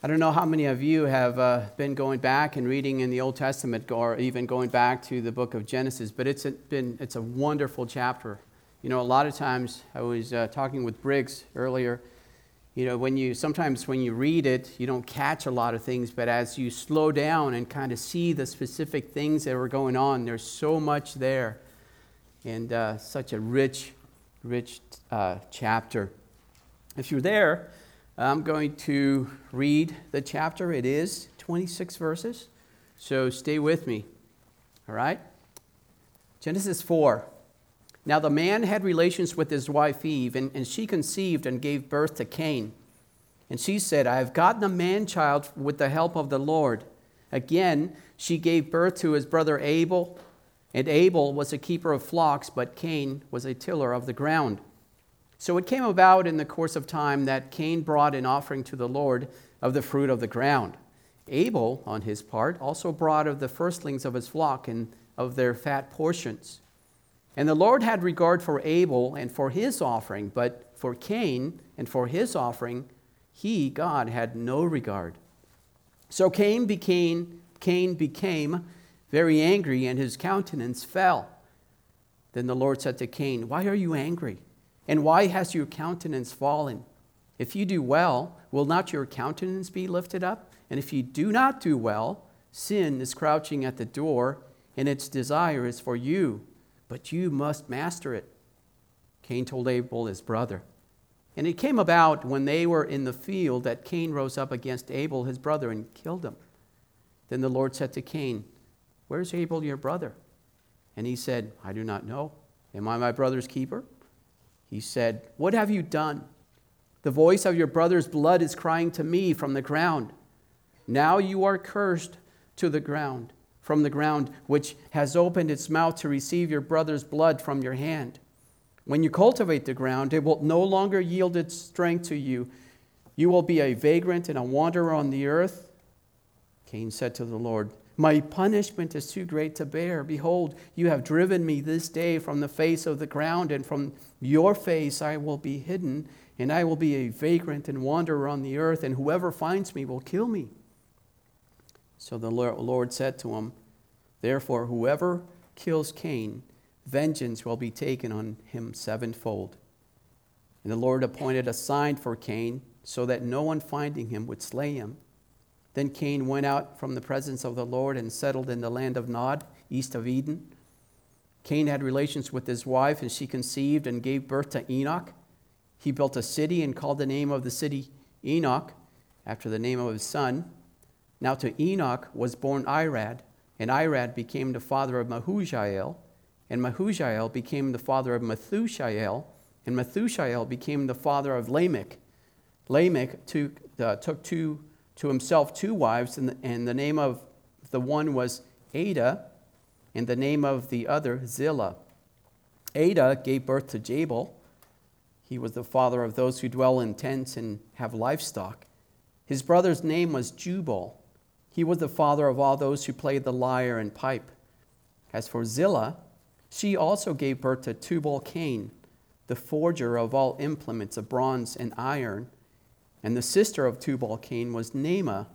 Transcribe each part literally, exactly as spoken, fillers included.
I don't know how many of you have uh, been going back and reading in the Old Testament or even going back to the book of Genesis, but it's a, been it's a wonderful chapter. You know, a lot of times, I was uh, talking with Briggs earlier, you know, when you sometimes when you read it, you don't catch a lot of things, but as you slow down and kind of see the specific things that were going on, there's so much there, and uh, such a rich, rich uh, chapter. If you're there, I'm going to read the chapter. It is twenty-six verses, so stay with me, all right? Genesis four. Now the man had relations with his wife Eve, and, and she conceived and gave birth to Cain. And she said, I have gotten a man-child with the help of the Lord. Again, she gave birth to his brother Abel, and Abel was a keeper of flocks, but Cain was a tiller of the ground. So it came about in the course of time that Cain brought an offering to the Lord of the fruit of the ground. Abel, on his part, also brought of the firstlings of his flock and of their fat portions. And the Lord had regard for Abel and for his offering, but for Cain and for his offering, he, God, had no regard. So Cain became, Cain became very angry, and his countenance fell. Then the Lord said to Cain, why are you angry? And why has your countenance fallen? If you do well, will not your countenance be lifted up? And if you do not do well, sin is crouching at the door, and its desire is for you, but you must master it. Cain told Abel his brother. And it came about when they were in the field that Cain rose up against Abel his brother and killed him. Then the Lord said to Cain, where's Abel your brother? And he said, I do not know. Am I my brother's keeper? He said, what have you done? The voice of your brother's blood is crying to me from the ground. Now you are cursed to the ground, from the ground which has opened its mouth to receive your brother's blood from your hand. When you cultivate the ground, it will no longer yield its strength to you. You will be a vagrant and a wanderer on the earth. Cain said to the Lord, my punishment is too great to bear. Behold, you have driven me this day from the face of the ground, and from your face I will be hidden, and I will be a vagrant and wanderer on the earth, and whoever finds me will kill me. So the Lord said to him, therefore, whoever kills Cain, vengeance will be taken on him sevenfold. And the Lord appointed a sign for Cain, so that no one finding him would slay him. Then Cain went out from the presence of the Lord and settled in the land of Nod, east of Eden. Cain had relations with his wife, and she conceived and gave birth to Enoch. He built a city and called the name of the city Enoch, after the name of his son. Now to Enoch was born Irad, and Irad became the father of Mehujael, and Mehujael became the father of Methushael, and Methushael became the father of Lamech. Lamech took, uh, took two to himself two wives, and the, and the name of the one was Ada, and the name of the other Zillah. Ada gave birth to Jabal. He was the father of those who dwell in tents and have livestock. His brother's name was Jubal. He was the father of all those who played the lyre and pipe. As for Zillah, she also gave birth to Tubal-Cain, the forger of all implements of bronze and iron. And the sister of Tubal-Cain was Naamah.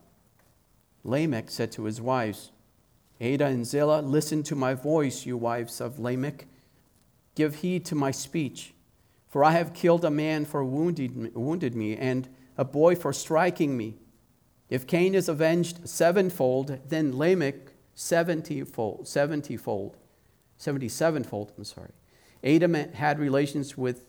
Lamech said to his wives, Ada and Zillah, listen to my voice, you wives of Lamech. Give heed to my speech. For I have killed a man for wounded, wounded me, and a boy for striking me. If Cain is avenged sevenfold, then Lamech seventyfold, seventyfold, seventy-sevenfold, I'm sorry. Adam had relations with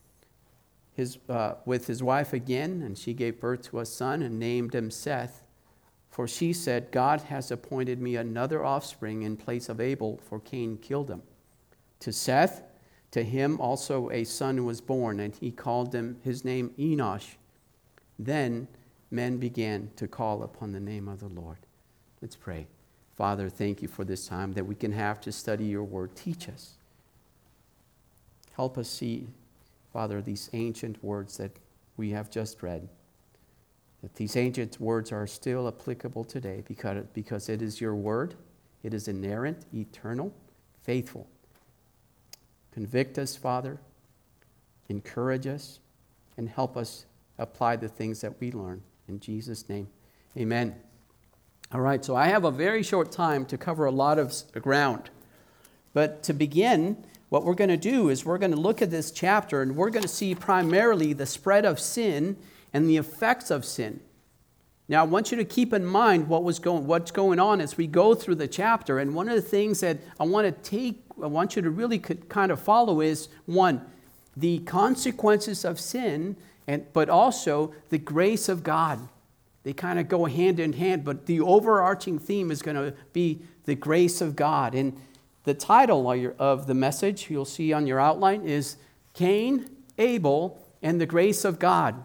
His, uh, with his wife again, and she gave birth to a son and named him Seth. For she said, God has appointed me another offspring in place of Abel, for Cain killed him. To Seth, to him also a son was born, and he called him his name Enosh. Then men began to call upon the name of the Lord. Let's pray. Father, thank you for this time that we can have to study your word. Teach us. Help us see, Father, these ancient words that we have just read, that these ancient words are still applicable today because, because it is your word, it is inerrant, eternal, faithful. Convict us, Father, encourage us, and help us apply the things that we learn. In Jesus' name, Amen. All right, so I have a very short time to cover a lot of ground. But to begin, what we're going to do is we're going to look at this chapter, and we're going to see primarily the spread of sin and the effects of sin. Now, I want you to keep in mind what was going, what's going on as we go through the chapter. And one of the things that I want to take, I want you to really kind of follow is, one, the consequences of sin, and but also the grace of God. They kind of go hand in hand, but the overarching theme is going to be the grace of God. And the title of the message you'll see on your outline is Cain, Abel, and the Grace of God.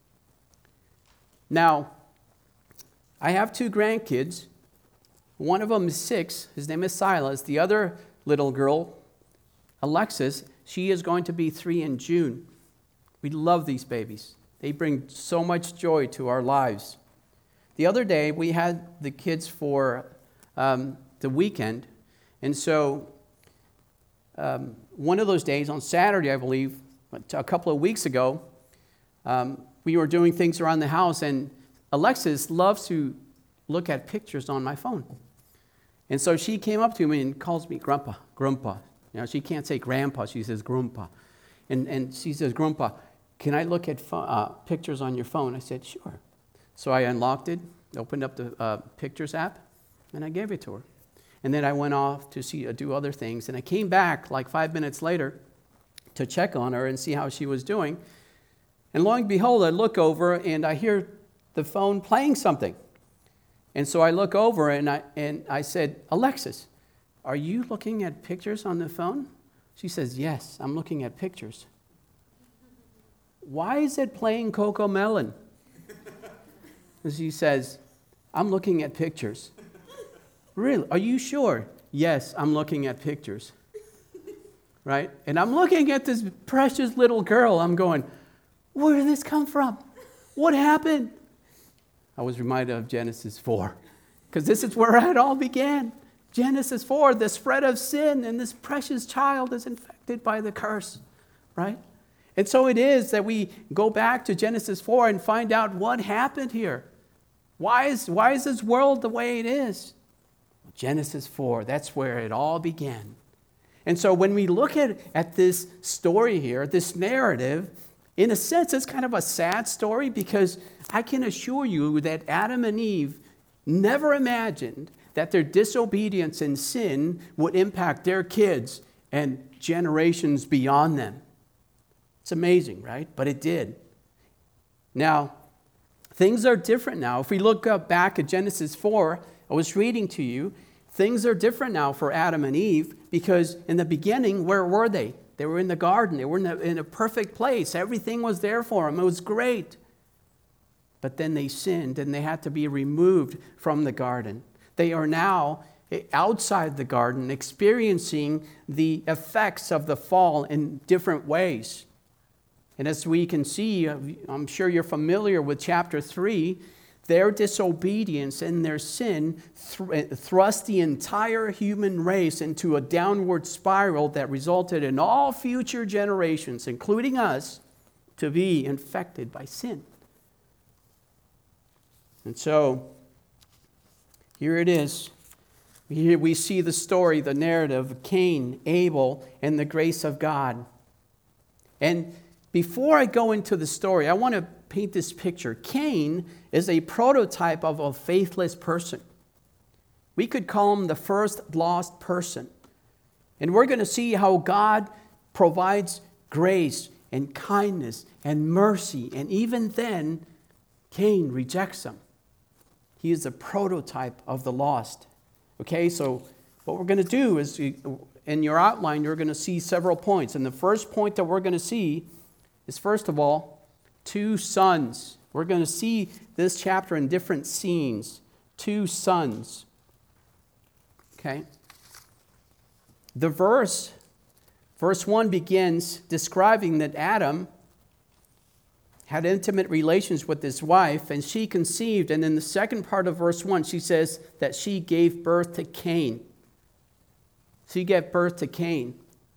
Now, I have two grandkids. One of them is six. His name is Silas. The other little girl, Alexis, she is going to be three in June. We love these babies. They bring so much joy to our lives. The other day, we had the kids for um, the weekend. And so um, one of those days, on Saturday, I believe, a couple of weeks ago, um, we were doing things around the house, and Alexis loves to look at pictures on my phone. And so she came up to me and calls me Grandpa, Grandpa. You know, she can't say Grandpa, she says Grandpa. And, and she says, Grandpa, can I look at fo- uh, pictures on your phone? I said, sure. So I unlocked it, opened up the uh, Pictures app, and I gave it to her. And then I went off to see uh, do other things. And I came back like five minutes later to check on her and see how she was doing. And lo and behold, I look over and I hear the phone playing something. And so I look over and I and I said, Alexis, are you looking at pictures on the phone? She says, yes, I'm looking at pictures. Why is it playing CoComelon? And she says, I'm looking at pictures. Really? Are you sure? Yes, I'm looking at pictures. Right? And I'm looking at this precious little girl. I'm going, where did this come from? What happened? I was reminded of Genesis four, because this is where it all began. Genesis four, the spread of sin, and this precious child is infected by the curse, right? And so it is that we go back to Genesis four and find out what happened here. Why is, why is this world the way it is? Genesis four, that's where it all began. And so when we look at, at this story here, this narrative, in a sense, it's kind of a sad story, because I can assure you that Adam and Eve never imagined that their disobedience and sin would impact their kids and generations beyond them. It's amazing, right? But it did. Now, things are different now. If we look up back at Genesis four, I was reading to you, things are different now for Adam and Eve, because in the beginning, where were they? They were in the garden. They were in a, in a perfect place. Everything was there for them. It was great. But then they sinned, and they had to be removed from the garden. They are now outside the garden, experiencing the effects of the fall in different ways. And as we can see, I'm sure you're familiar with chapter three, their disobedience and their sin th- thrust the entire human race into a downward spiral that resulted in all future generations, including us, to be infected by sin. And so, here it is. Here we see the story, the narrative of Cain, Abel, and the grace of God. And before I go into the story, I want to paint this picture. Cain is a prototype of a faithless person. We could call him the first lost person. And we're going to see how God provides grace and kindness and mercy. And even then, Cain rejects him. He is a prototype of the lost. Okay, so what we're going to do is, in your outline, you're going to see several points. And the first point that we're going to see is, first of all, two sons. We're going to see this chapter in different scenes. Two sons. Okay? The verse, verse one begins describing that Adam had intimate relations with his wife, and she conceived. And in the second part of verse one, she says that she gave birth to Cain. She gave birth to Cain.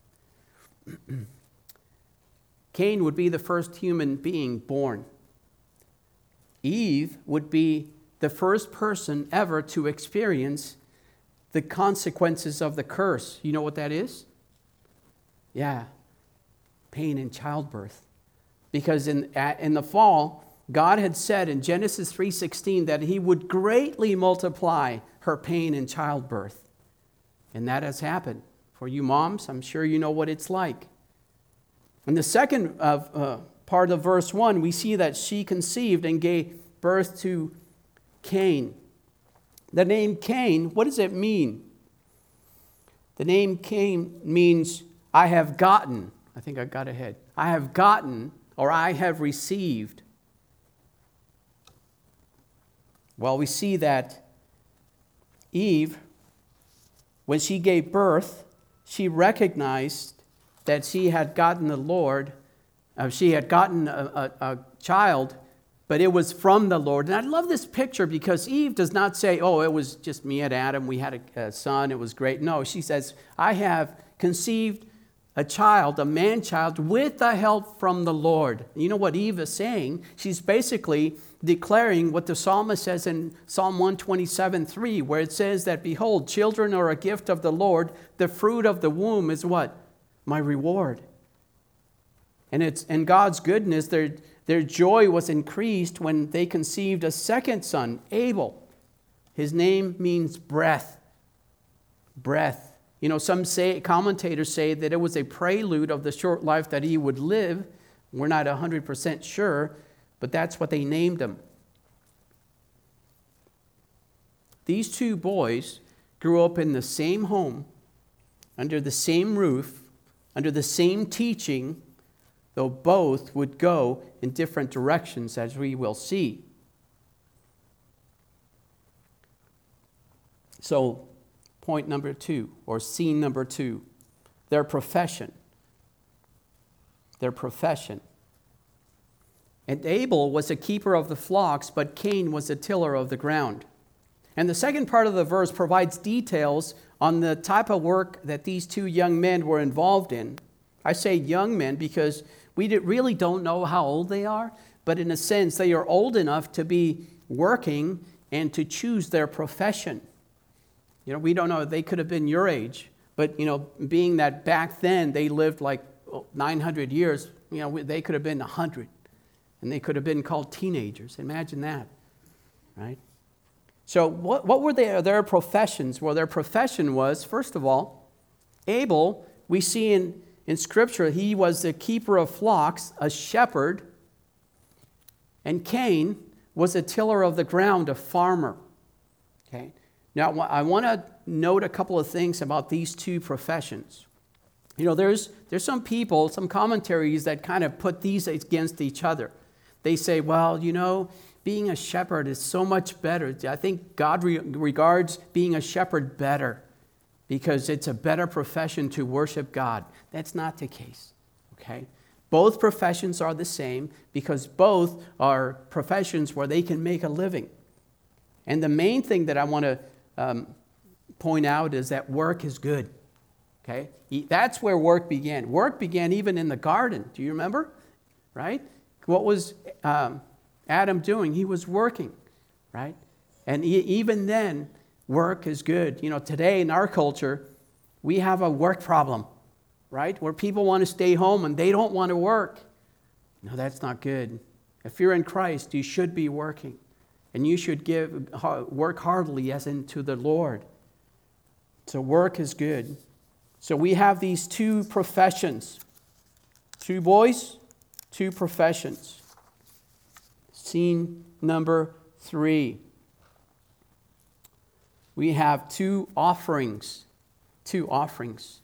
Cain would be the first human being born. Eve would be the first person ever to experience the consequences of the curse. You know what that is? Yeah, pain in childbirth. Because in, in the fall, God had said in Genesis three sixteen that he would greatly multiply her pain in childbirth. And that has happened. For you moms, I'm sure you know what it's like. In the second uh, uh, part of verse one, we see that she conceived and gave birth to Cain. The name Cain, what does it mean? The name Cain means I have gotten. I think I got ahead. I have gotten, or I have received. Well, we see that Eve, when she gave birth, she recognized that she had gotten the Lord, uh, she had gotten a, a, a child, but it was from the Lord. And I love this picture because Eve does not say, oh, it was just me and Adam, we had a, a son, it was great. No, she says, I have conceived a child, a man-child, with the help from the Lord. You know what Eve is saying? She's basically declaring what the psalmist says in Psalm one twenty-seven three, where it says that, behold, children are a gift of the Lord. The fruit of the womb is what? My reward. And it's in God's goodness, their, their joy was increased when they conceived a second son, Abel. His name means breath. Breath. You know, some say, commentators say that it was a prelude of the short life that he would live. We're not one hundred percent sure, but that's what they named him. These two boys grew up in the same home, under the same roof, under the same teaching, though both would go in different directions, as we will see. So, point number two, or scene number two, their profession. Their profession. And Abel was a keeper of the flocks, but Cain was a tiller of the ground. And the second part of the verse provides details on the type of work that these two young men were involved in. I say young men because we really don't know how old they are, but in a sense, they are old enough to be working and to choose their profession. You know, we don't know. They could have been your age. But, you know, being that back then they lived like nine hundred years, you know, they could have been one hundred. And they could have been called teenagers. Imagine that, right? So what, what were their, their professions? Well, their profession was, first of all, Abel, we see in, in Scripture, he was the keeper of flocks, a shepherd. And Cain was a tiller of the ground, a farmer. Okay. Now, I want to note a couple of things about these two professions. You know, there's there's some people, some commentaries that kind of put these against each other. They say, well, you know, being a shepherd is so much better. I think God re- regards being a shepherd better because it's a better profession to worship God. That's not the case, okay? Both professions are the same because both are professions where they can make a living. And the main thing that I want to Um, point out is that work is good. Okay? That's where work began. Work began even in the garden. Do you remember? Right? What was um, Adam doing? He was working. Right? And he, even then, work is good. You know, today in our culture, we have a work problem. Right? Where people want to stay home and they don't want to work. No, that's not good. If you're in Christ, you should be working. And you should give work heartily as into the Lord. So work is good. So we have these two professions. Two boys, two professions. Scene number three. We have two offerings. Two offerings.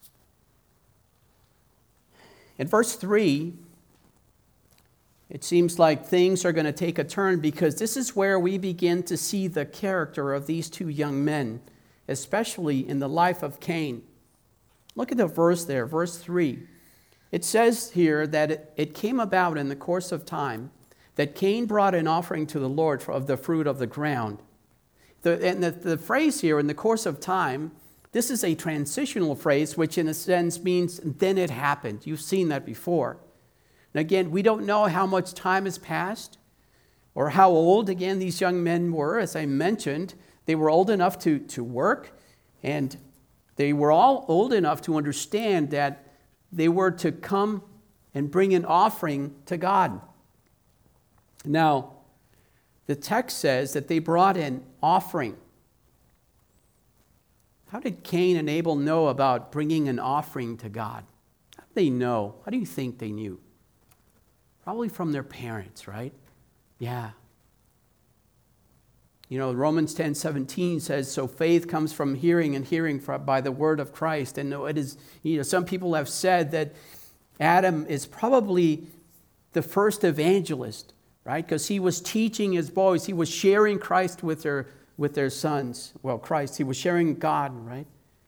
In verse three, it seems like things are going to take a turn because this is where we begin to see the character of these two young men, especially in the life of Cain. Look at the verse there, verse three. It says here that it, it came about in the course of time that Cain brought an offering to the Lord of the fruit of the ground. The, and the, the phrase here, in the course of time, this is a transitional phrase, which in a sense means then it happened. You've seen that before. And again, we don't know how much time has passed, or how old, again, these young men were. As I mentioned, they were old enough to, to work, and they were all old enough to understand that they were to come and bring an offering to God. Now, the text says that they brought an offering. How did Cain and Abel know about bringing an offering to God? How did they know? How do you think they knew? Probably from their parents, right? Yeah. You know, Romans ten seventeen says, so faith comes from hearing, and hearing by the word of Christ. And it is, you know, some people have said that Adam is probably the first evangelist, right? Because he was teaching his boys. He was sharing Christ with their, with their sons. Well, Christ, he was sharing God, right?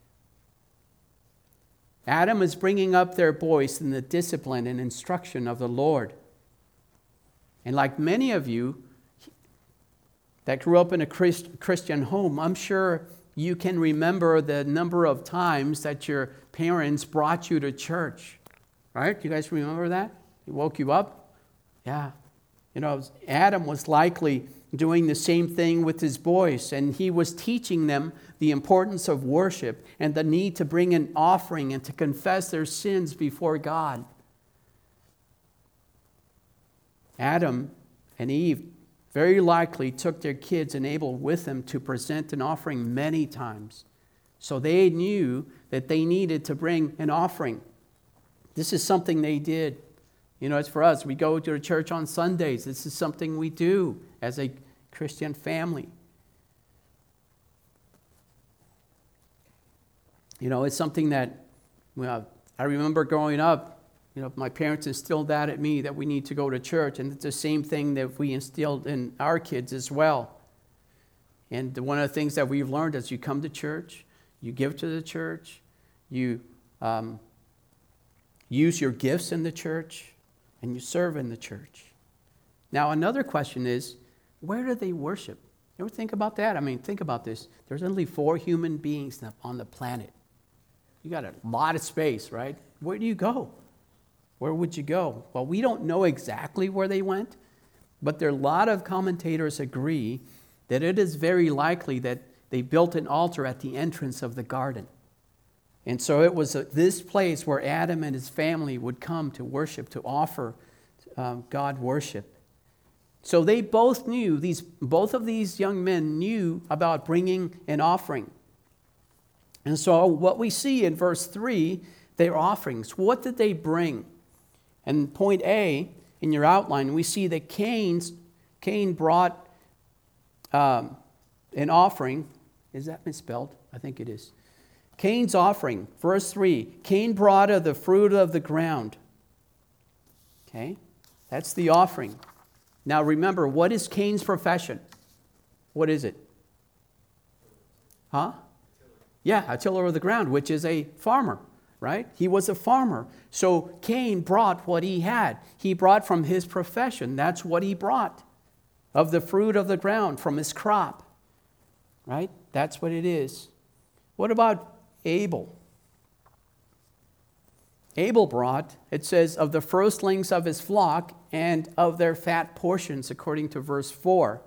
Adam is bringing up their boys in the discipline and instruction of the Lord. And like many of you that grew up in a Christ, Christian home, I'm sure you can remember the number of times that your parents brought you to church, right? You guys remember that? He woke you up? Yeah. You know, Adam was likely doing the same thing with his boys, and he was teaching them the importance of worship and the need to bring an offering and to confess their sins before God. Adam and Eve very likely took their kids and Abel with them to present an offering many times. So they knew that they needed to bring an offering. This is something they did. You know, it's for us. We go to church on Sundays. This is something we do as a Christian family. You know, it's something that, well, I remember growing up, you know, my parents instilled that at me, that we need to go to church. And it's the same thing that we instilled in our kids as well. And one of the things that we've learned is you come to church, you give to the church, you um, use your gifts in the church, and you serve in the church. Now, another question is, where do they worship? You ever think about that? I mean, think about this. There's only four human beings on the planet. You got a lot of space, right? Where do you go? Where would you go? Well, we don't know exactly where they went, but there are a lot of commentators agree that it is very likely that they built an altar at the entrance of the garden. And so it was this place where Adam and his family would come to worship, to offer um, God worship. So they both knew, these, both of these young men knew about bringing an offering. And so what we see in verse three, their offerings. What did they bring? And point A, in your outline, we see that Cain's, Cain brought um, an offering. Is that misspelled? I think it is. Cain's offering, verse three, Cain brought of the fruit of the ground. Okay, that's the offering. Now remember, what is Cain's profession? What is it? Huh? Yeah, a tiller of the ground, which is a farmer, right? He was a farmer. So Cain brought what he had. He brought from his profession. That's what he brought. Of the fruit of the ground, from his crop. Right? That's what it is. What about Abel? Abel brought, it says, of the firstlings of his flock and of their fat portions, according to verse four.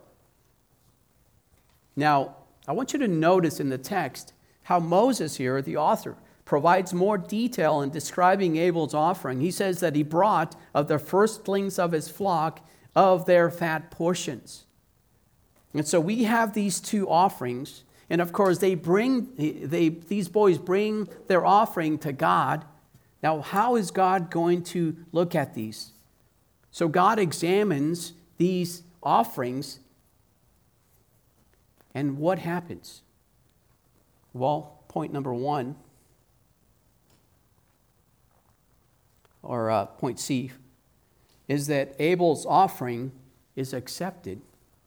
Now, I want you to notice in the text how Moses here, the author, provides more detail in describing Abel's offering. He says that he brought of the firstlings of his flock of their fat portions. And so we have these two offerings, and of course they bring they these boys bring their offering to God. Now, how is God going to look at these? So God examines these offerings, and what happens? Well, point number one, or uh, point C, is that Abel's offering is accepted.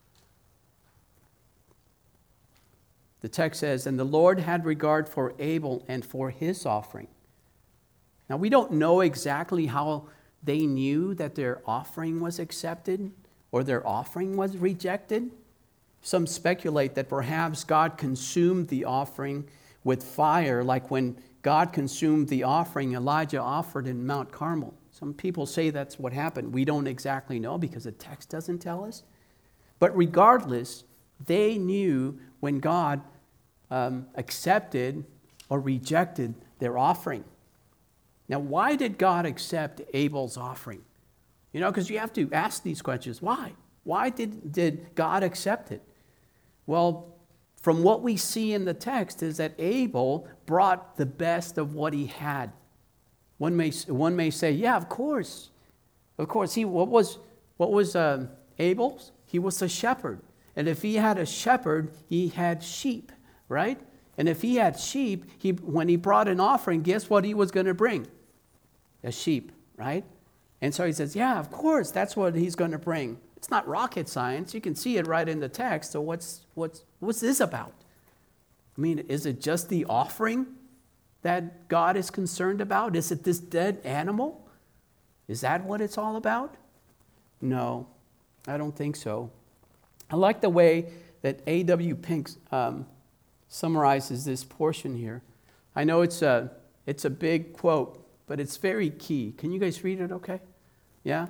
The text says, and the Lord had regard for Abel and for his offering. Now, we don't know exactly how they knew that their offering was accepted or their offering was rejected. Some speculate that perhaps God consumed the offering with fire, like when God consumed the offering Elijah offered in Mount Carmel. Some people say that's what happened. We don't exactly know because the text doesn't tell us. But regardless, they knew when God um, accepted or rejected their offering. Now, why did God accept Abel's offering? You know, because you have to ask these questions. Why? Why did, did God accept it? Well, from what we see in the text is that Abel brought the best of what he had. One may, one may say, yeah, of course. Of course, he what was, what was uh, Abel's? He was a shepherd. And if he had a shepherd, he had sheep, right? And if he had sheep, he, when he brought an offering, guess what he was going to bring? A sheep, right? And so he says, yeah, of course, that's what he's going to bring. It's not rocket science. You can see it right in the text. So what's, what's, what's this about? I mean, is it just the offering that God is concerned about? Is it this dead animal? Is that what it's all about? No, I don't think so. I like the way that A W Pink um, summarizes this portion here. I know it's a, it's a big quote, but it's very key. Can you guys read it okay? Yeah?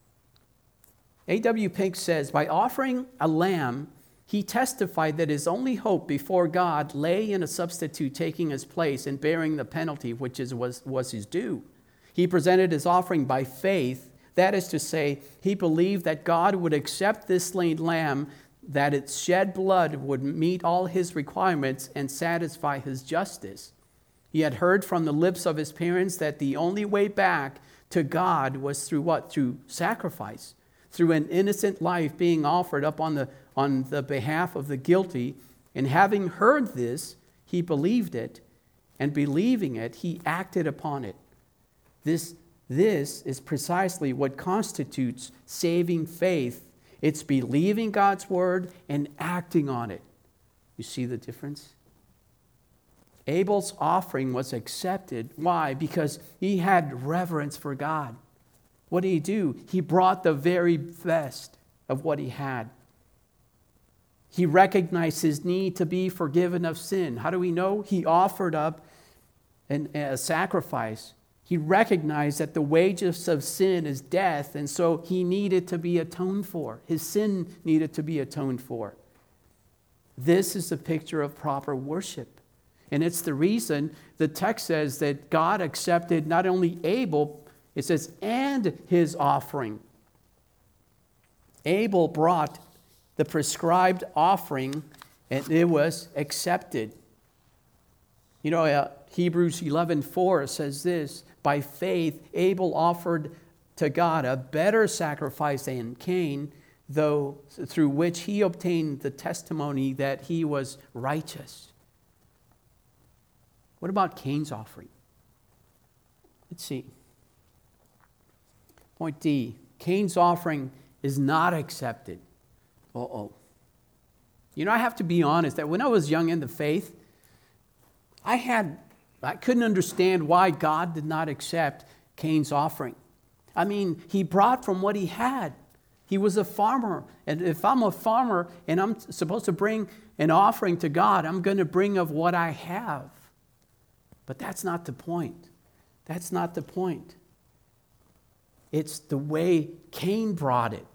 A W Pink says, by offering a lamb, he testified that his only hope before God lay in a substitute taking his place and bearing the penalty which is, was, was his due. He presented his offering by faith. That is to say, he believed that God would accept this slain lamb, that its shed blood would meet all his requirements and satisfy his justice. He had heard from the lips of his parents that the only way back to God was through what? Through sacrifice, through an innocent life being offered up on the, on the behalf of the guilty. And having heard this, he believed it, and believing it, he acted upon it. This, this is precisely what constitutes saving faith. It's believing God's word and acting on it. You see the difference? Abel's offering was accepted. Why? Because he had reverence for God. What did he do? He brought the very best of what he had. He recognized his need to be forgiven of sin. How do we know? He offered up an, a sacrifice. He recognized that the wages of sin is death, and so he needed to be atoned for. His sin needed to be atoned for. This is a picture of proper worship. And it's the reason the text says that God accepted not only Abel, it says, and his offering. Abel brought the prescribed offering, and it was accepted. You know, uh, Hebrews eleven four says this, by faith, Abel offered to God a better sacrifice than Cain, though through which he obtained the testimony that he was righteous. What about Cain's offering? Let's see. Point D, Cain's offering is not accepted. Uh-oh. You know, I have to be honest that when I was young in the faith, I had, I couldn't understand why God did not accept Cain's offering. I mean, he brought from what he had. He was a farmer. And if I'm a farmer and I'm supposed to bring an offering to God, I'm going to bring of what I have. But that's not the point. That's not the point. It's the way Cain brought it.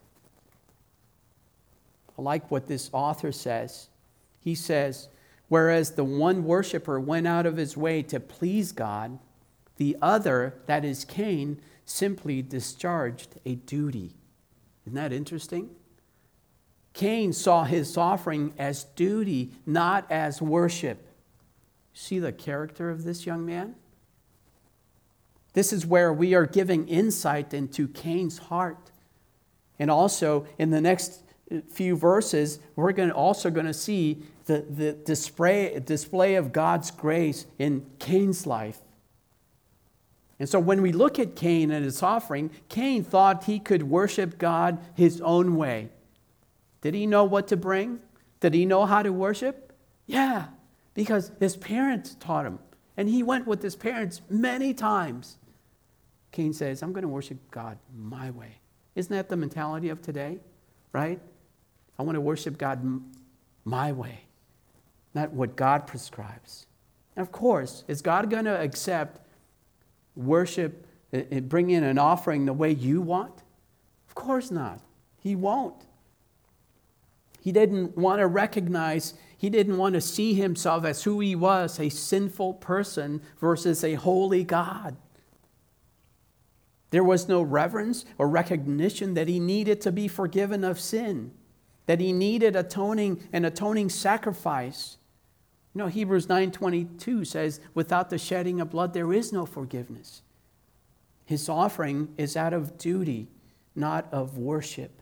I like what this author says. He says, whereas the one worshiper went out of his way to please God, the other, that is Cain, simply discharged a duty. Isn't that interesting? Cain saw his offering as duty, not as worship. See the character of this young man? This is where we are giving insight into Cain's heart. And also, in the next few verses, we're going to also going to see the, the display, display of God's grace in Cain's life. And so when we look at Cain and his offering, Cain thought he could worship God his own way. Did he know what to bring? Did he know how to worship? Yeah, because his parents taught him. And he went with his parents many times. Cain says, I'm going to worship God my way. Isn't that the mentality of today? Right? I want to worship God my way, not what God prescribes. And of course, is God going to accept worship, bring in an offering the way you want? Of course not. He won't. He didn't want to recognize, he didn't want to see himself as who he was, a sinful person versus a holy God. There was no reverence or recognition that he needed to be forgiven of sin, that he needed atoning an atoning sacrifice. You know, Hebrews nine twenty-two says, without the shedding of blood, there is no forgiveness. His offering is out of duty, not of worship.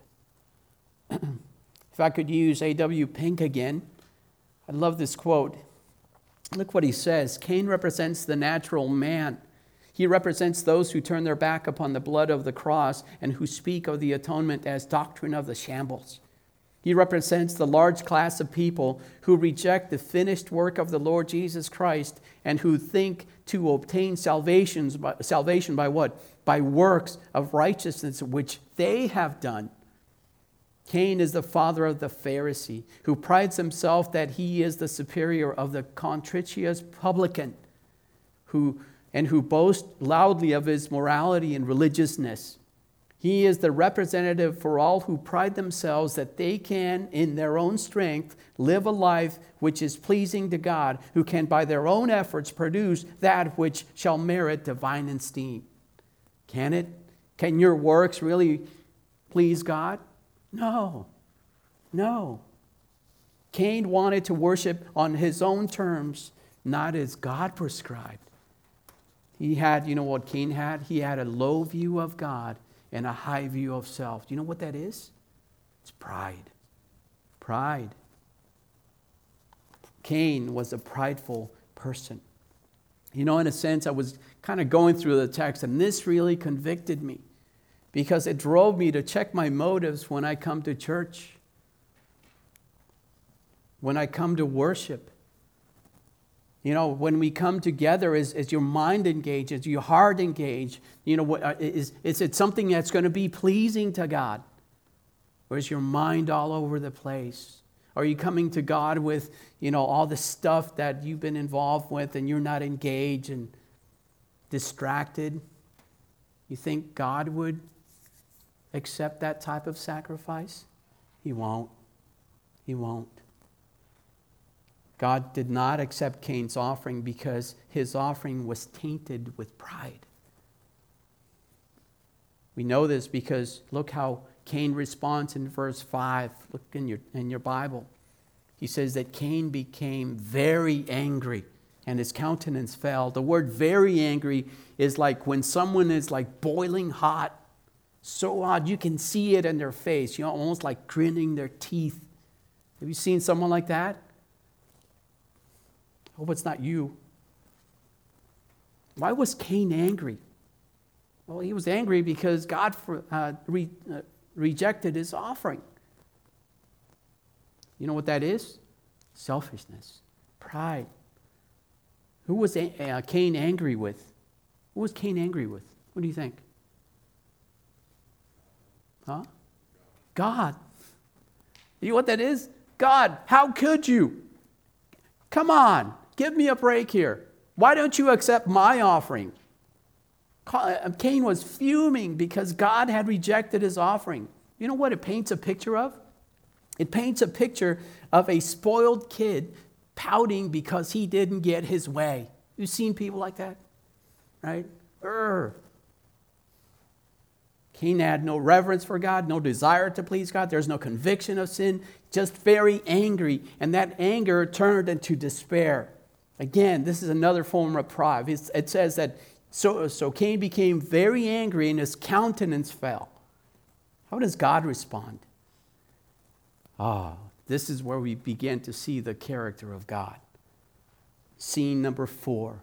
If I could use A W Pink again, I love this quote. Look what he says. Cain represents the natural man. He represents those who turn their back upon the blood of the cross and who speak of the atonement as doctrine of the shambles. He represents the large class of people who reject the finished work of the Lord Jesus Christ and who think to obtain salvation by, salvation by what? By works of righteousness which they have done. Cain is the father of the Pharisee, who prides himself that he is the superior of the contritious publican, who and who boasts loudly of his morality and religiousness. He is the representative for all who pride themselves that they can, in their own strength, live a life which is pleasing to God, who can by their own efforts produce that which shall merit divine esteem. Can it? Can your works really please God? No. No. Cain wanted to worship on his own terms, not as God prescribed. He had, you know what Cain had? He had a low view of God and a high view of self. Do you know what that is? It's pride. Pride. Cain was a prideful person. You know, in a sense, I was kind of going through the text, and this really convicted me because it drove me to check my motives when I come to church, when I come to worship. You know, when we come together, is, is your mind engaged? Is your heart engaged? You know, is, is it something that's going to be pleasing to God? Or is your mind all over the place? Are you coming to God with, you know, all the stuff that you've been involved with and you're not engaged and distracted? You think God would accept that type of sacrifice? He won't. He won't. God did not accept Cain's offering because his offering was tainted with pride. We know this because look how Cain responds in verse five. Look in your, in your Bible. He says that Cain became very angry and his countenance fell. The word very angry is like when someone is like boiling hot, so hot you can see it in their face, you know, almost like grinning their teeth. Have you seen someone like that? I hope it's not you. Why was Cain angry? Well, he was angry because God for, uh, re, uh, rejected his offering. You know what that is? Selfishness, pride. Who was uh, Cain angry with? Who was Cain angry with? What do you think? Huh? God. You know what that is? God, how could you? Come on. Give me a break here. Why don't you accept my offering? Cain was fuming because God had rejected his offering. You know what it paints a picture of? It paints a picture of a spoiled kid pouting because he didn't get his way. You've seen people like that, right? Urgh. Cain had no reverence for God, no desire to please God. There's no conviction of sin, just very angry. And that anger turned into despair. Again, this is another form of pride. It says that, so, so Cain became very angry and his countenance fell. How does God respond? Ah, this is where we begin to see the character of God. Scene number four.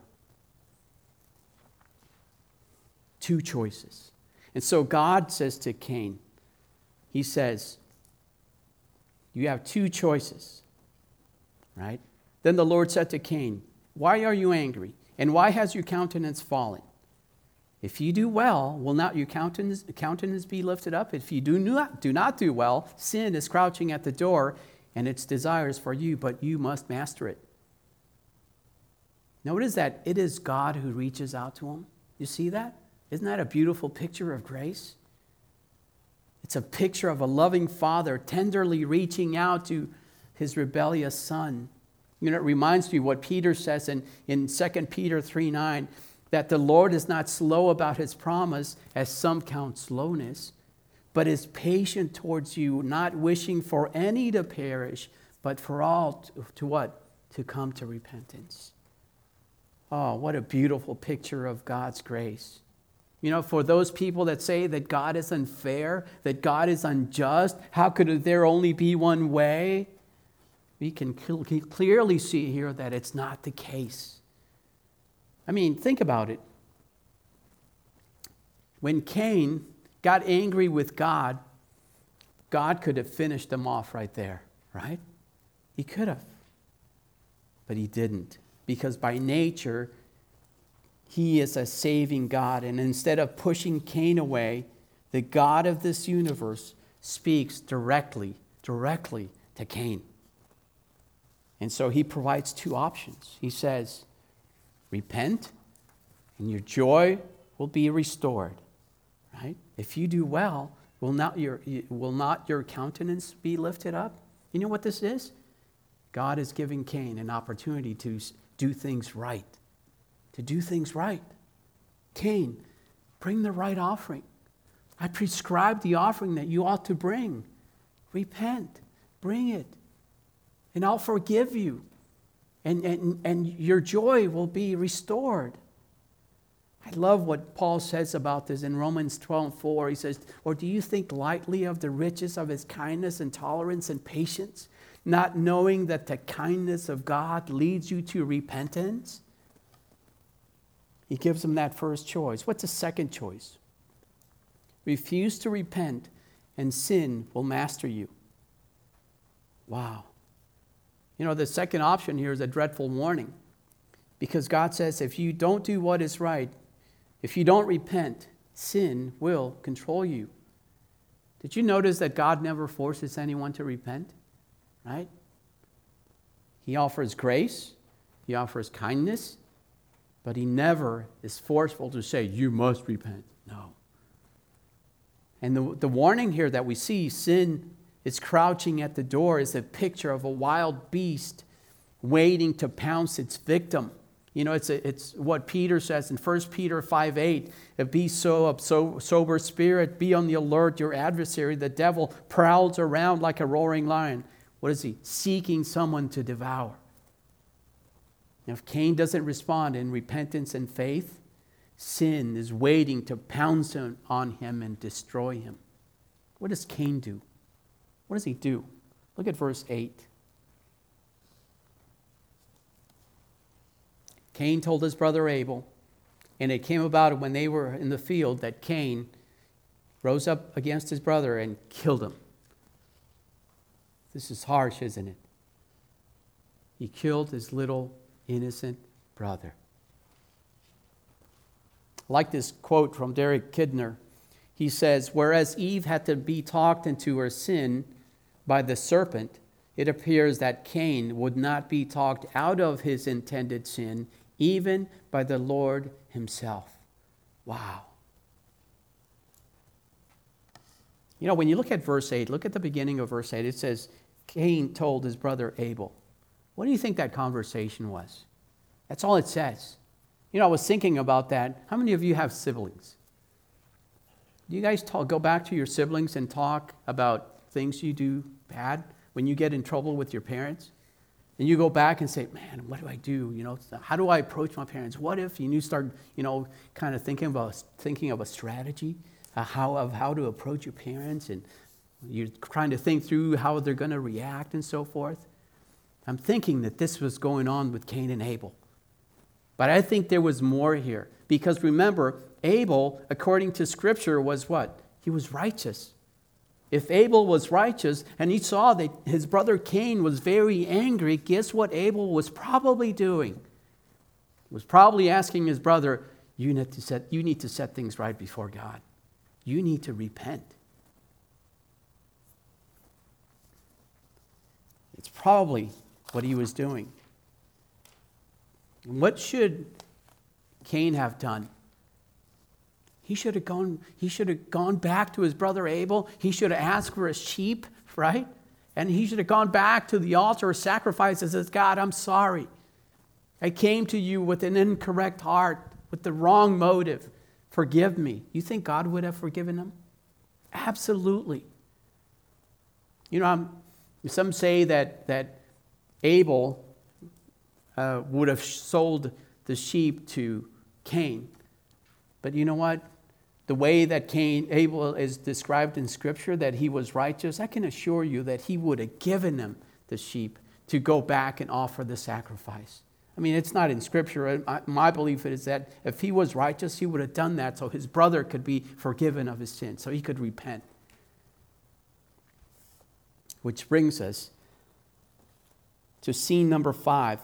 Two choices. And so God says to Cain, he says, you have two choices, right? Then the Lord said to Cain, why are you angry? And why has your countenance fallen? If you do well, will not your countenance, countenance be lifted up? If you do not, do not do well, sin is crouching at the door, and its desires for you, but you must master it. Notice that it is God who reaches out to him. You see that? Isn't that a beautiful picture of grace? It's a picture of a loving father tenderly reaching out to his rebellious son. You know, it reminds me what Peter says in, in Second Peter three nine, that the Lord is not slow about his promise, as some count slowness, but is patient towards you, not wishing for any to perish, but for all to, to what? To come to repentance. Oh, what a beautiful picture of God's grace. You know, for those people that say that God is unfair, that God is unjust, how could there only be one way? We can clearly see here that it's not the case. I mean, think about it. When Cain got angry with God, God could have finished him off right there, right? He could have. But he didn't. Because by nature, he is a saving God. And instead of pushing Cain away, the God of this universe speaks directly, directly to Cain. And so he provides two options. He says, repent, and your joy will be restored. Right? If you do well, will not your, will not your countenance be lifted up? You know what this is? God is giving Cain an opportunity to do things right. To do things right. Cain, bring the right offering. I prescribe the offering that you ought to bring. Repent. Bring it. And I'll forgive you. And, and, and your joy will be restored. I love what Paul says about this in Romans twelve four. He says, or do you think lightly of the riches of his kindness and tolerance and patience, not knowing that the kindness of God leads you to repentance? He gives them that first choice. What's the second choice? Refuse to repent, and sin will master you. Wow. You know, the second option here is a dreadful warning. Because God says if you don't do what is right, if you don't repent, sin will control you. Did you notice that God never forces anyone to repent? Right? He offers grace. He offers kindness. But he never is forceful to say, you must repent. No. And the, the warning here that we see, sin is crouching at the door, is a picture of a wild beast waiting to pounce its victim. You know, it's, a, it's what Peter says in First Peter five eight. Be so of so, sober spirit, be on the alert. Your adversary, the devil, prowls around like a roaring lion. What is he? Seeking someone to devour. Now, if Cain doesn't respond in repentance and faith, sin is waiting to pounce on him and destroy him. What does Cain do? What does he do? Look at verse eight. Cain told his brother Abel, and it came about when they were in the field that Cain rose up against his brother and killed him. This is harsh, isn't it? He killed his little innocent brother. I like this quote from Derek Kidner. He says, whereas Eve had to be talked into her sin by the serpent, it appears that Cain would not be talked out of his intended sin, even by the Lord himself. Wow. You know, when you look at verse eight, look at the beginning of verse eight. It says, Cain told his brother Abel. What do you think that conversation was? That's all it says. You know, I was thinking about that. How many of you have siblings? Do you guys talk, go back to your siblings and talk about things you do bad when you get in trouble with your parents? And you go back and say, man, what do I do? You know, how do I approach my parents? What if you start, you know, kind of thinking about thinking of a strategy uh, how of how to approach your parents, and you're trying to think through how they're going to react and so forth. I'm thinking that this was going on with Cain and Abel. But I think there was more here. Because remember, Abel, according to Scripture, was what? He was righteous. If Abel was righteous and he saw that his brother Cain was very angry, guess what Abel was probably doing? He was probably asking his brother, you need to set, you need to set things right before God. You need to repent. It's probably what he was doing. What should Cain have done? He should have gone, he should have gone back to his brother Abel. He should have asked for a sheep, right? And he should have gone back to the altar of sacrifice and says, God, I'm sorry. I came to you with an incorrect heart, with the wrong motive. Forgive me. You think God would have forgiven him? Absolutely. You know, I'm, some say that, that Abel uh, would have sold the sheep to Cain. But you know what? The way that Cain, Abel is described in Scripture, that he was righteous, I can assure you that he would have given him the sheep to go back and offer the sacrifice. I mean, it's not in Scripture. My belief is that if he was righteous, he would have done that so his brother could be forgiven of his sin, so he could repent. Which brings us to scene number five.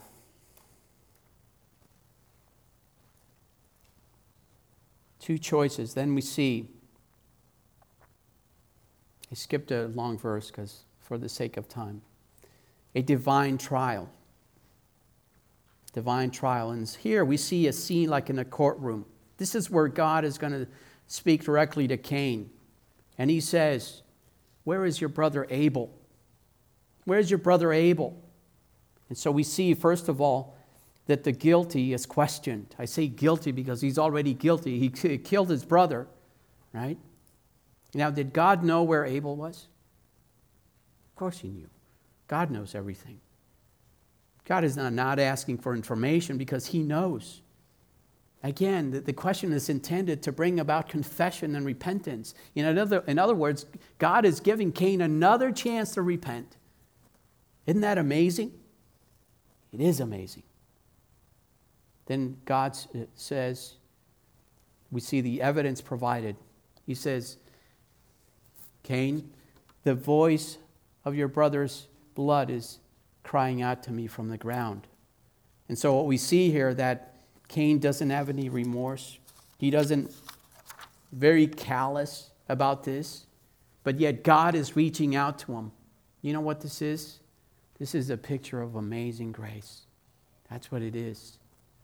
Two choices. Then we see, I skipped a long verse because for the sake of time, a divine trial. Divine trial. And here we see a scene like in a courtroom. This is where God is going to speak directly to Cain. And he says, where is your brother Abel? Where is your brother Abel? And so we see, first of all, that the guilty is questioned. I say guilty because he's already guilty. He killed his brother, right? Now, did God know where Abel was? Of course he knew. God knows everything. God is not, not asking for information because he knows. Again, the, the question is intended to bring about confession and repentance. In other, in other words, God is giving Cain another chance to repent. Isn't that amazing? It is amazing. Then God says, we see the evidence provided. He says, Cain, the voice of your brother's blood is crying out to me from the ground. And so what we see here, that Cain doesn't have any remorse. He doesn't, very callous about this. But yet God is reaching out to him. You know what this is? This is a picture of amazing grace. That's what it is.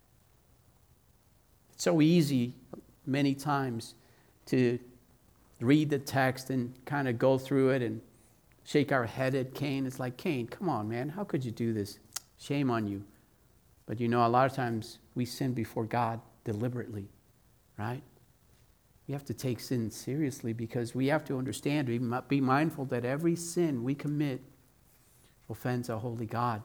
It's so easy many times to read the text and kind of go through it and shake our head at Cain. It's like, Cain, come on, man. How could you do this? Shame on you. But you know, a lot of times we sin before God deliberately, right? We have to take sin seriously because we have to understand, we must be mindful that every sin we commit offends a holy God.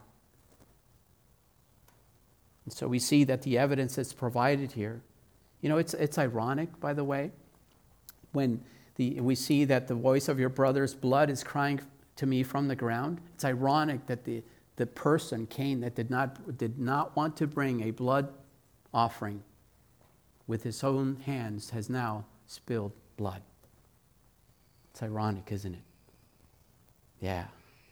And so we see that the evidence that's provided here, you know, it's it's ironic, by the way, when the we see that the voice of your brother's blood is crying to me from the ground. It's ironic that the, the person, Cain, that did not did not want to bring a blood offering with his own hands has now spilled blood. It's ironic, isn't it? Yeah.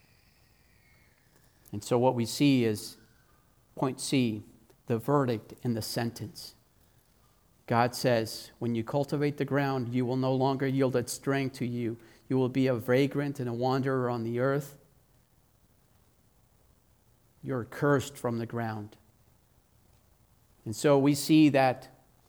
And so what we see is, point C, the verdict and the sentence. God says, when you cultivate the ground, you will no longer yield its strength to you. You will be a vagrant and a wanderer on the earth. You're cursed from the ground. And so we see that,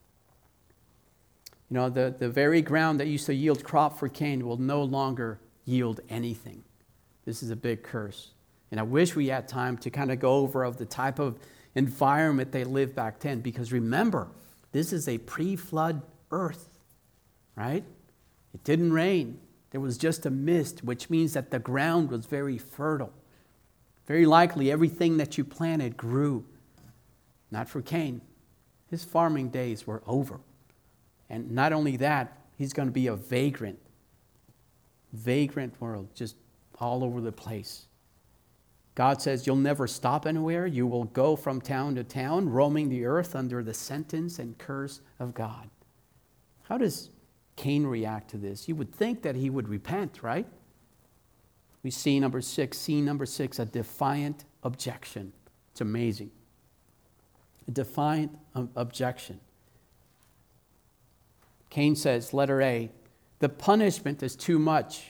you know, the, the very ground that used to yield crop for Cain will no longer yield anything. This is a big curse. And I wish we had time to kind of go over of the type of environment they lived back then. Because remember, this is a pre-flood earth, right? It didn't rain. There was just a mist, which means that the ground was very fertile. Very likely everything that you planted grew. Not for Cain. His farming days were over. And not only that, he's going to be a vagrant. Vagrant world, just all over the place. God says you'll never stop anywhere. You will go from town to town, roaming the earth under the sentence and curse of God. How does Cain react to this? You would think that he would repent, right? We see number six, scene number six, a defiant objection. It's amazing. A defiant objection. Cain says, letter A, the punishment is too much.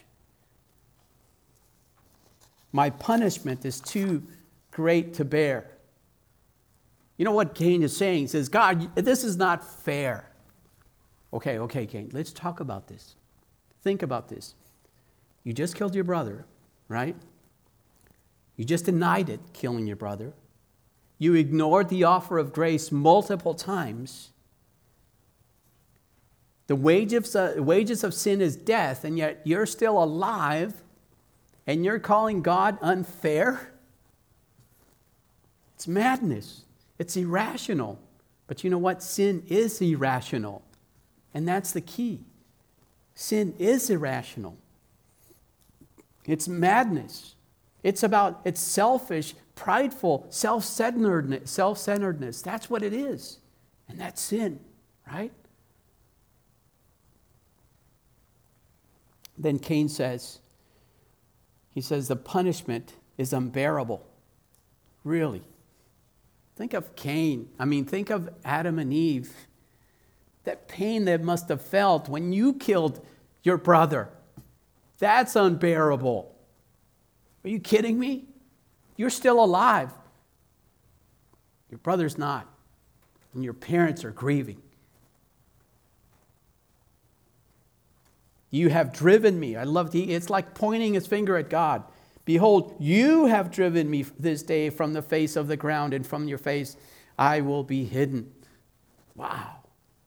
My punishment is too great to bear. You know what Cain is saying? He says, God, this is not fair. Okay, okay, Cain, let's talk about this. Think about this. You just killed your brother, right? You just denied it, killing your brother. You ignored the offer of grace multiple times. The wages of, wages of sin is death, and yet you're still alive, and you're calling God unfair? It's madness. It's irrational. But you know what? Sin is irrational. And that's the key. Sin is irrational. It's madness. It's about, it's selfish, prideful, self-centeredness. Self-centeredness. That's what it is. And that's sin, right? Then Cain says, he says, the punishment is unbearable. Really. Think of Cain. I mean, think of Adam and Eve. That pain they must have felt when you killed your brother. That's unbearable. Are you kidding me? You're still alive. Your brother's not. And your parents are grieving. You have driven me. I love the, it's like pointing his finger at God. Behold, you have driven me this day from the face of the ground, and from your face I will be hidden. Wow.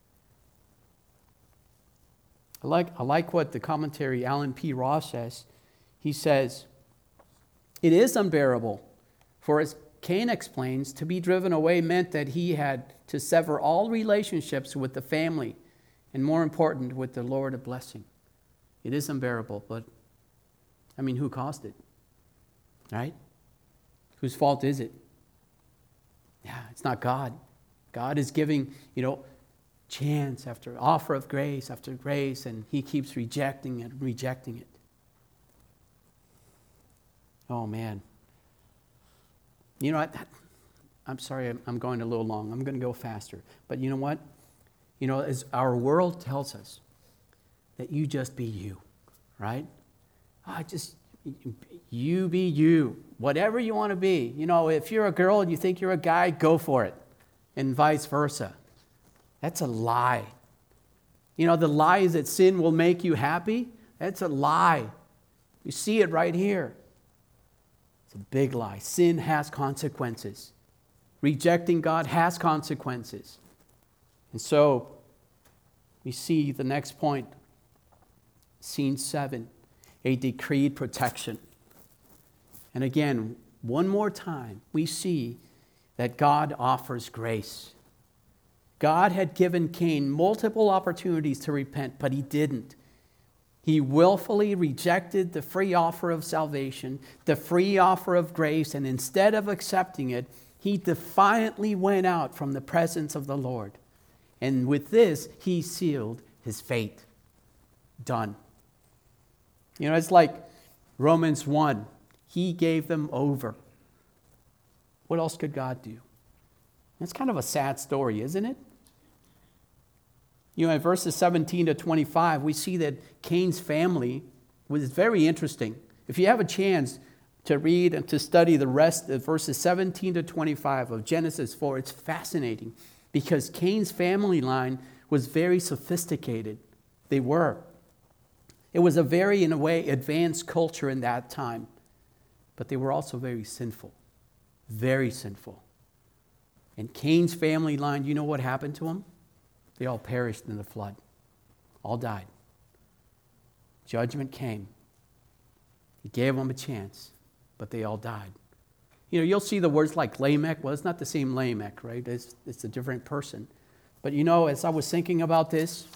I like, I like what the commentary Alan P. Ross says. He says, it is unbearable, for as Cain explains, to be driven away meant that he had to sever all relationships with the family, and more important, with the Lord of blessing. It is unbearable, but, I mean, who caused it? Right? Whose fault is it? Yeah, it's not God. God is giving, you know, chance after offer of grace after grace, and he keeps rejecting it, rejecting it. Oh, man. You know what? I'm sorry, I'm going a little long. I'm going to go faster. But you know what? You know, as our world tells us that you just be you, right? I just, you be you. Whatever you want to be. You know, if you're a girl and you think you're a guy, go for it. And vice versa. That's a lie. You know, the lie is that sin will make you happy. That's a lie. You see it right here. It's a big lie. Sin has consequences. Rejecting God has consequences. And so, we see the next point. Scene seven, a decreed protection. And again, one more time, we see that God offers grace. God had given Cain multiple opportunities to repent, but he didn't. He willfully rejected the free offer of salvation, the free offer of grace, and instead of accepting it, he defiantly went out from the presence of the Lord. And with this, he sealed his fate. Done. You know, it's like Romans one. He gave them over. What else could God do? It's kind of a sad story, isn't it? You know, in verses seventeen to twenty-five, we see that Cain's family was very interesting. If you have a chance to read and to study the rest of verses seventeen to twenty-five of Genesis four, it's fascinating because Cain's family line was very sophisticated. They were. It was a very, in a way, advanced culture in that time. But they were also very sinful. Very sinful. And Cain's family line, you know what happened to them? They all perished in the flood. All died. Judgment came. He gave them a chance, but they all died. You know, you'll see the words like Lamech. Well, it's not the same Lamech, right? It's, it's a different person. But you know, as I was thinking about this,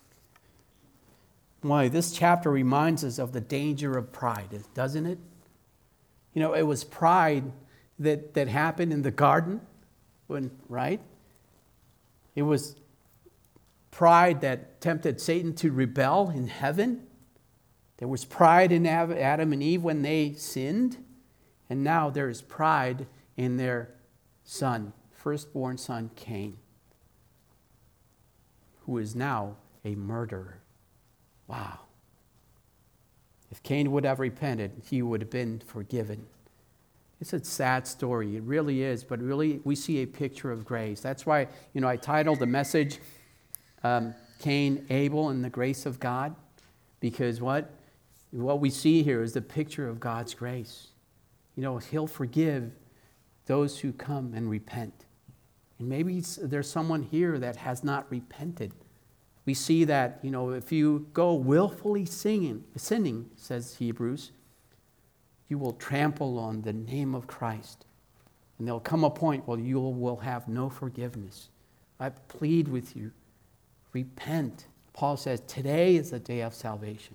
why, this chapter reminds us of the danger of pride, doesn't it? You know, it was pride that, that happened in the garden, when, right? It was pride that tempted Satan to rebel in heaven. There was pride in Adam and Eve when they sinned. And now there is pride in their son, firstborn son Cain, who is now a murderer. Wow. If Cain would have repented, he would have been forgiven. It's a sad story. It really is. But really, we see a picture of grace. That's why, you know, I titled the message, um, Cain, Abel, and the grace of God? Because what? What we see here is the picture of God's grace. You know, he'll forgive those who come and repent. And maybe there's someone here that has not repented. We see that, you know, if you go willfully singing, sinning, says Hebrews, you will trample on the name of Christ. And there'll come a point where you will have no forgiveness. I plead with you, repent. Paul says, today is the day of salvation.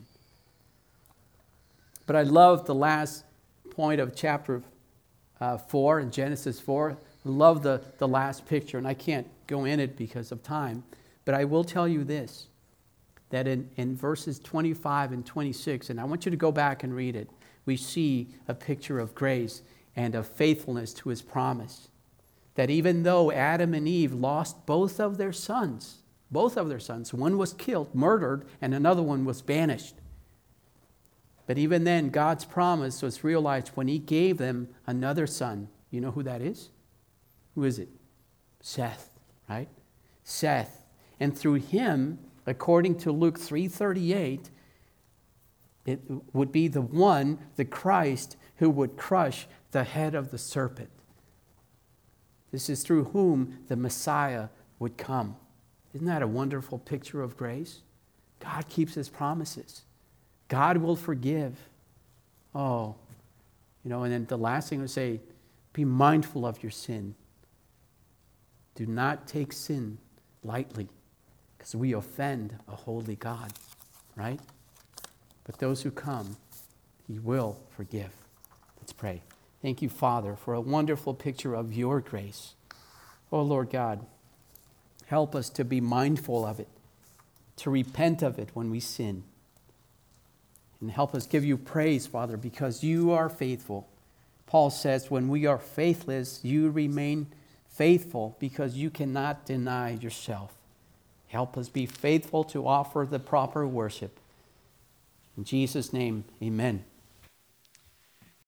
But I love the last point of chapter uh, four in Genesis four. I love the, the last picture, and I can't go in it because of time. But I will tell you this, that in, in verses twenty-five and twenty-six, and I want you to go back and read it, we see a picture of grace and of faithfulness to his promise. That even though Adam and Eve lost both of their sons, both of their sons, one was killed, murdered, and another one was banished. But even then, God's promise was realized when he gave them another son. You know who that is? Who is it? Seth, right? Seth. And through him, according to Luke three thirty-eight, it would be the one, the Christ, who would crush the head of the serpent. This is through whom the Messiah would come. Isn't that a wonderful picture of grace? God keeps his promises. God will forgive. Oh, you know, and then the last thing I would say, be mindful of your sin. Do not take sin lightly, because we offend a holy God, right? But those who come, he will forgive. Let's pray. Thank you, Father, for a wonderful picture of your grace. Oh, Lord God, help us to be mindful of it, to repent of it when we sin. And help us give you praise, Father, because you are faithful. Paul says, when we are faithless, you remain faithful because you cannot deny yourself. Help us be faithful to offer the proper worship. In Jesus' name, amen.